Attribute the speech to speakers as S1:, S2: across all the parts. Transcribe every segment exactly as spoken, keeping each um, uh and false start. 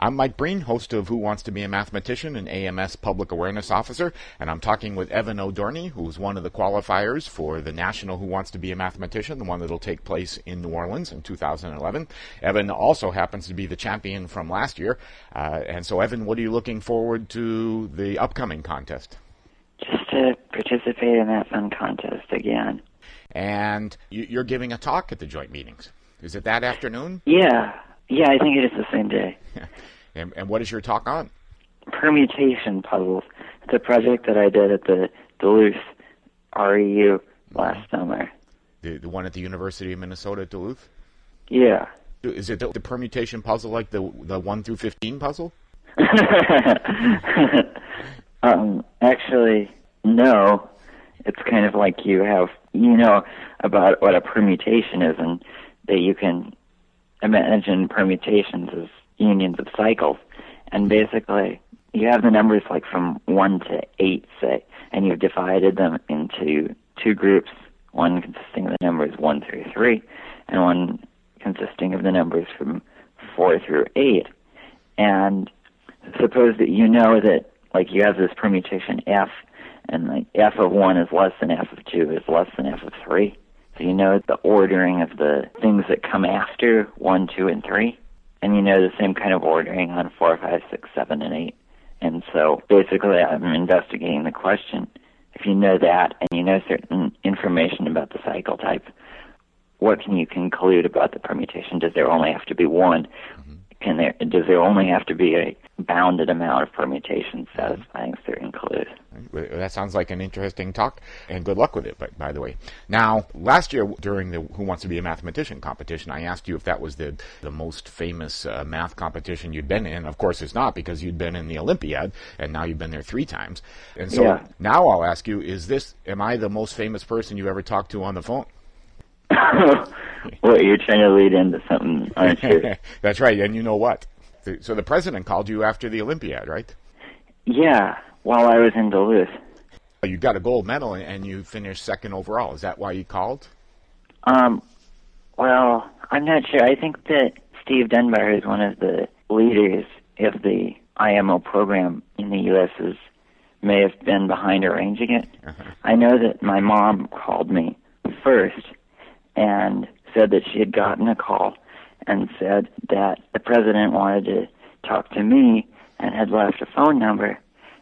S1: I'm Mike Breen, host of Who Wants to Be a Mathematician and A M S Public Awareness Officer, and I'm talking with Evan O'Doherty, who's one of the qualifiers for the National Who Wants to Be a Mathematician, the one that'll take place in New Orleans in two thousand eleven. Evan also happens to be the champion from last year. Uh, and so, Evan, what are you looking forward to the upcoming contest?
S2: Just to participate in that fun contest again.
S1: And you're giving a talk at the joint meetings. Is it that afternoon?
S2: Yeah. Yeah, I think it is the same day.
S1: and, and what is your talk on?
S2: Permutation puzzles. It's a project that I did at the Duluth R E U last summer.
S1: The, the one at the University of Minnesota at Duluth?
S2: Yeah.
S1: Is it the, the permutation puzzle like the the one through fifteen puzzle?
S2: um, actually, no. It's kind of like you have, you know, about what a permutation is, and that you can imagine permutations as unions of cycles. And basically, you have the numbers like from one to eight, say, and you've divided them into two groups, one consisting of the numbers one through three, and one consisting of the numbers from four through eight. And suppose that you know that, like, you have this permutation f, and like f of one is less than f of two is less than f of three. So you know the ordering of the things that come after one, two, and three. And you know the same kind of ordering on four, five, six, seven, and eight. And so basically I'm investigating the question. If you know that and you know certain information about the cycle type, what can you conclude about the permutation? Does there only have to be one? Mm-hmm. Can there, does there only have to be a bounded amount of permutations satisfying certain clues?
S1: That sounds like an interesting talk, and good luck with it, by, by the way. Now, last year during the Who Wants to Be a Mathematician competition, I asked you if that was the, the most famous uh, math competition you'd been in. Of course, it's not, because you'd been in the Olympiad, and now you've been there three times. And so
S2: yeah.
S1: Now I'll ask you, is this, am I the most famous person you ever talked to on the phone?
S2: Well, you're trying to lead into something, aren't you?
S1: That's right, and you know what? So the president called you after the Olympiad, right?
S2: Yeah, while I was in Duluth.
S1: You got a gold medal, and you finished second overall. Is that why you called?
S2: Um, well, I'm not sure. I think that Steve Dunbar is one of the leaders of the I M O program in the U S is, may have been behind arranging it. Uh-huh. I know that my mom called me first and said that she had gotten a call and said that the president wanted to talk to me and had left a phone number,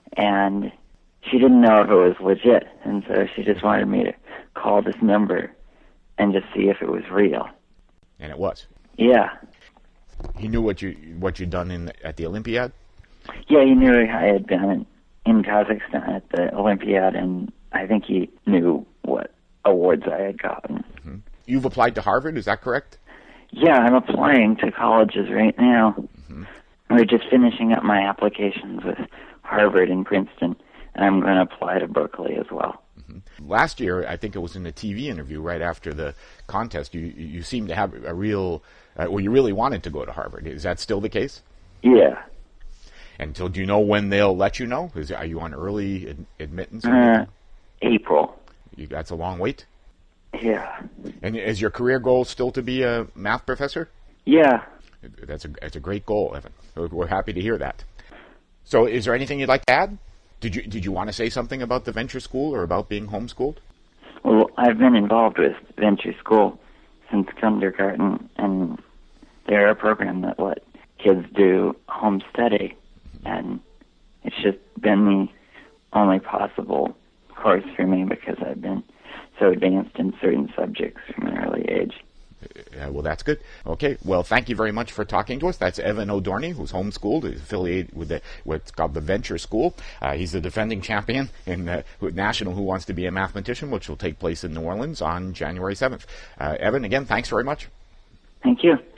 S2: and she didn't know if it was legit, and so she just wanted me to call this number and just see if it was real.
S1: And it was?
S2: Yeah.
S1: He knew what you what you'd done in the, at the Olympiad?
S2: Yeah, he knew I had been in, in Kazakhstan at the Olympiad, and I think he knew what awards I had gotten.
S1: Mm-hmm. You've applied to Harvard, is that correct?
S2: Yeah, I'm applying to colleges right now.
S1: Mm-hmm.
S2: We're just finishing up my applications with Harvard and Princeton, and I'm going to apply to Berkeley as well.
S1: Mm-hmm. Last year, I think it was in the T V interview right after the contest, you you seemed to have a real, uh, well, you really wanted to go to Harvard. Is that still the case?
S2: Yeah.
S1: And so do you know when they'll let you know? Is, are you on early ad- admittance?
S2: Uh, April.
S1: You, that's a long wait?
S2: Yeah.
S1: And is your career goal still to be a math professor?
S2: Yeah.
S1: That's a that's a great goal, Evan. We're happy to hear that. So, is there anything you'd like to add? Did you did you want to say something about the Venture School or about being homeschooled?
S2: Well, I've been involved with Venture School since kindergarten, and they're a program that let kids do home study, and it's just been the only possible course for me because I've been so advanced in certain subjects from an early age.
S1: Uh, well, that's good. Okay. Well, thank you very much for talking to us. That's Evan O'Doherty, who's homeschooled, he's affiliated with the, what's called the Venture School. Uh, he's the defending champion in the National Who Wants to Be a Mathematician, which will take place in New Orleans on January seventh. Uh, Evan, again, thanks very much.
S2: Thank you.